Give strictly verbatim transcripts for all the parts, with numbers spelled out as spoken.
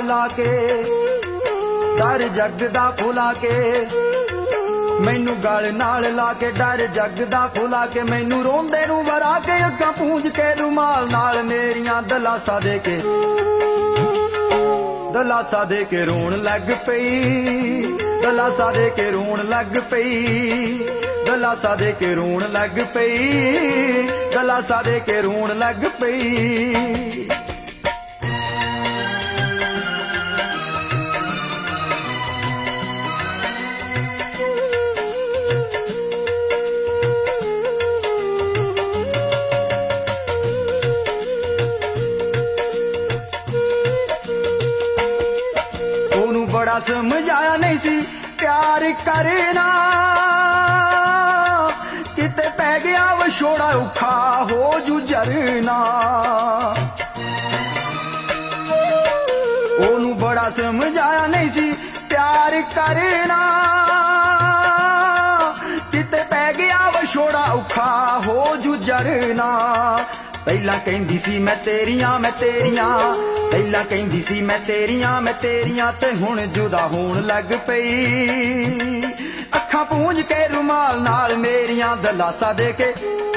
ला के डर जगदा फुला के मैनू गल नाल ला के डर जगदा फुला के मैनू रोंदे नू वरा के अग्गां पूंज के रुमाल नाल मेरियां दलासा दे के दलासा दे के रोण लग पई दलासा दे के रोण लग पई दलासा दे के रोण लग पई दलासा दे के रोण लग पई। बड़ा समझाया नहीं सी प्यार करना किते पै गया विछोड़ा औखा हो जुझरना ओनू बड़ा समझाया नहीं सी प्यार करना किते पै गया विछोड़ा औखा हो जुझरना पहला कहंदी सी मैं तेरियां मैं तेरियां पहला कहंदी सी मैं तेरियां मैं तेरियां ते हुण जुदा होण लग पई अखां पूंज के रुमाल नाल मेरियां दलासा दे के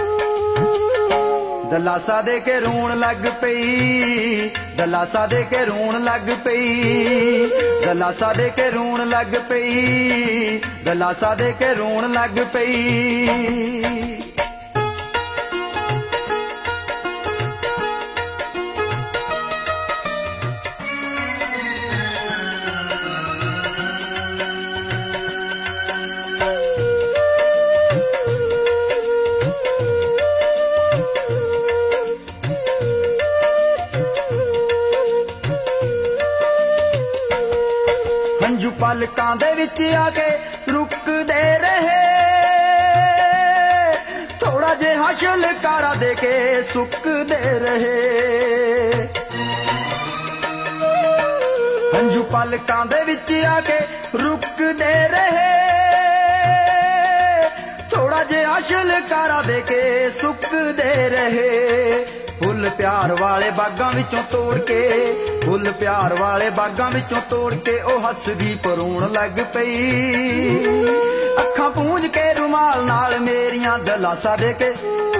दलासा दे के रोण लग पई दलासा दे के रोण लग पई दलासा दे के रोण लग पई दलासा दे के रोण लग पई। हंजू पलकां दे विच आके रुकदे रहे थोड़ा जिहा छलकारा दे के सुकदे रहे हंजू पलकां दे विच आके रुकदे रहे थोड़ा जिहा छलकारा दे के सुकदे रहे फुल प्यार वाले बागां विचों तोड़ के फुल प्यार वाले बागां विचों तोड़ के ओ हसदी परोण लग पई अखां पूंज के रुमाल नाल मेरियां दलासा दे के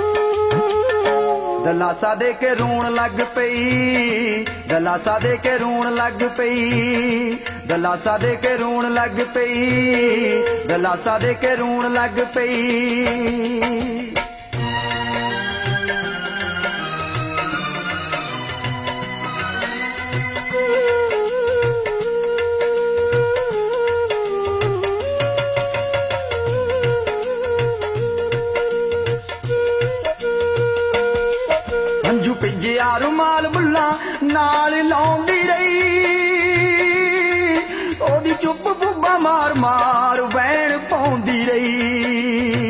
दलासा दे के रोण लग पई दलासा दे के रोण लग पई दलासा दे के रोण लग पई दलासा दे के रोण लग पई। हंजू पिज्जिया रुमाल बुल्ला नाल लाउंदी रही ओदी चुप बुब्बा मार मार वैण पाउंदी रही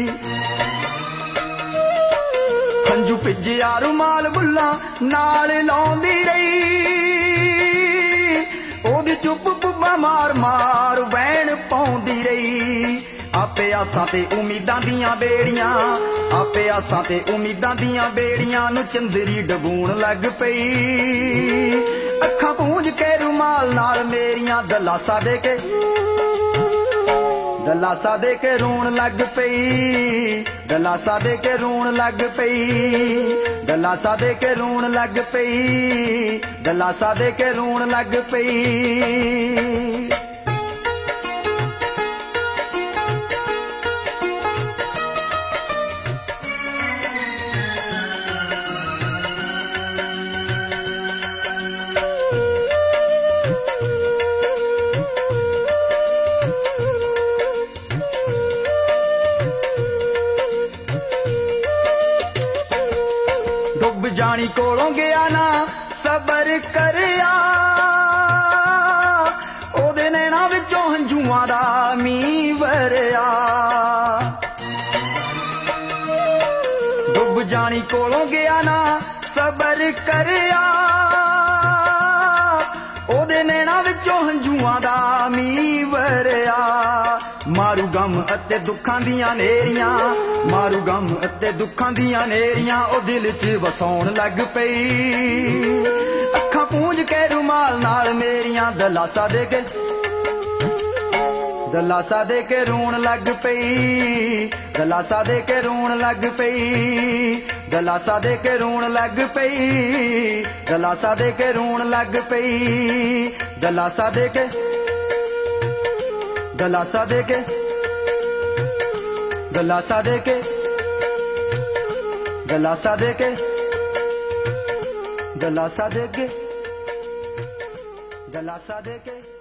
हंजू पिज्जिया रुमाल बुल्ला नाल लाउंदी रही ओदी चुप बुब्बा मार मार वैण पाउंदी रही आपे आसां ते उम्मीदां दियां बेड़ियां आपे आसां ते उम्मीदां दियां बेड़ियां नू चंदरी डबूण लग पई अखां पूंज के रुमाल नाल मेरियां दलासा दे के दलासा दे के रोण लग पई दलासा दे के रोण लग पई दलासा दे के रोण लग पई दलासा दे के रोण लग पई। जानी कोलों गया ना सबर करिया ओदे नैना विचों हंझुआं दा मींह वरिया डुब जानी कोलों गया ना सबर करिया ओदे नैना विचों हंझुआं दा मींह वरिया मारू गम अते दुखां दियां नेरियां मारू गम अते दुखां दियां नेरियां ओ दिल च वसाउण लग पई अखां ਪੂੰਝ ਕੇ ਰੁਮਾਲ ਨਾਲ ਮੇਰੀਆਂ ਦਲਾਸਾ ਦੇ ਕੇ ਦਲਾਸਾ ਦੇ ਕੇ ਰੋਣ ਲੱਗ ਪਈ ਦਲਾਸਾ ਦੇ ਕੇ ਰੋਣ ਲੱਗ ਪਈ ਦਲਾਸਾ ਦੇ ਕੇ ਰੋਣ ਲੱਗ ਪਈ ਦਲਾਸਾ ਦੇ ਕੇ ਰੋਣ ਲੱਗ ਪਈ ਦਲਾਸਾ ਦੇ ਕੇ ਦਲਾਸਾ ਦੇ ਕੇ ਦਲਾਸਾ ਦੇ ਕੇ ਦਲਾਸਾ ਦੇ ਕੇ ਦਲਾਸਾ ਦੇ ਕੇ ਦਲਾਸਾ ਦੇ ਕੇ